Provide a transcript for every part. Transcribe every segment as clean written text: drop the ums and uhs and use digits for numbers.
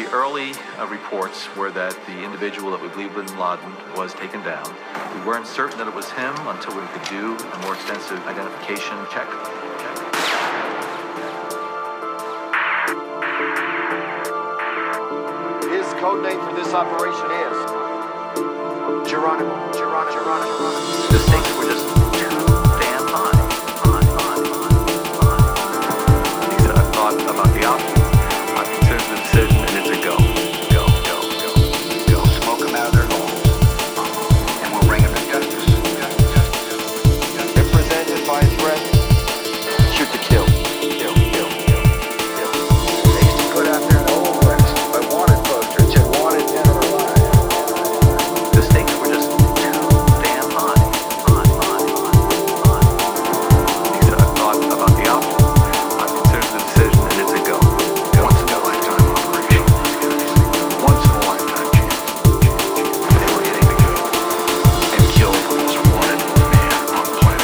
early reports were that the individual that we believe bin Laden was taken down. We weren't certain that it was him until we could do a more extensive identification check. His code name for this operation is Geronimo. The stakes were just too damn high. I've thought about the options. I've considered the decision, and it's a go. Go. Smoke them out of their homes, and we'll bring them to justice. If presented by a threat, shoot to kill. They used to put out there in the Old West a wanted poster that said wanted dead or alive. The stakes were just too damn high. I've thought about the options. I've considered the decision, and it's a go. Once in a lifetime operation, these guys. Once in a lifetime chance. They were hitting to go and kill the most wanted man on the planet.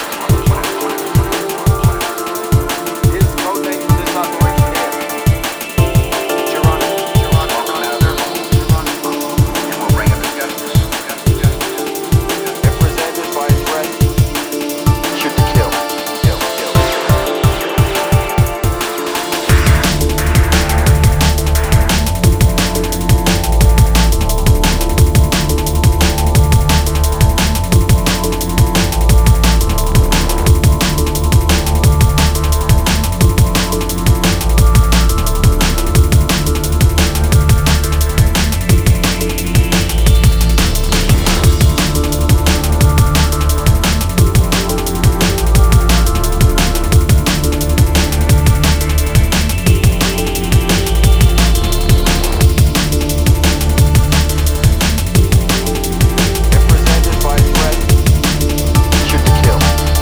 His code name for this operation is Geronimo. Smoke them out of their homes, and we'll bring them to justice. If presented by a threat, shoot to kill. If presented by a threat, shoot to kill.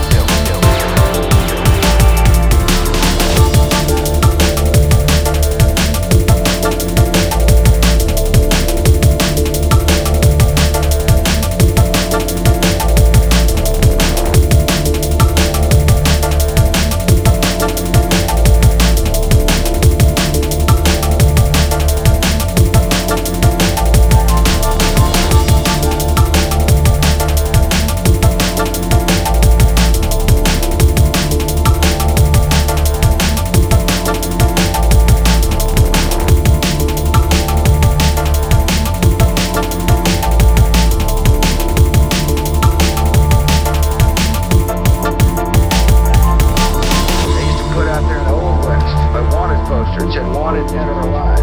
They used to put out there in the Old West a wanted poster that said wanted dead or alive.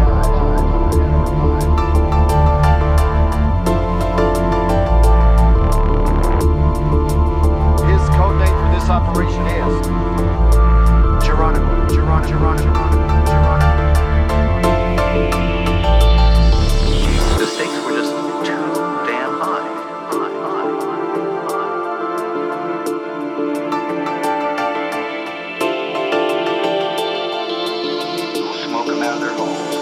His code name for this operation is Geronimo. The stakes were just too damn high. Smoke them out of their homes.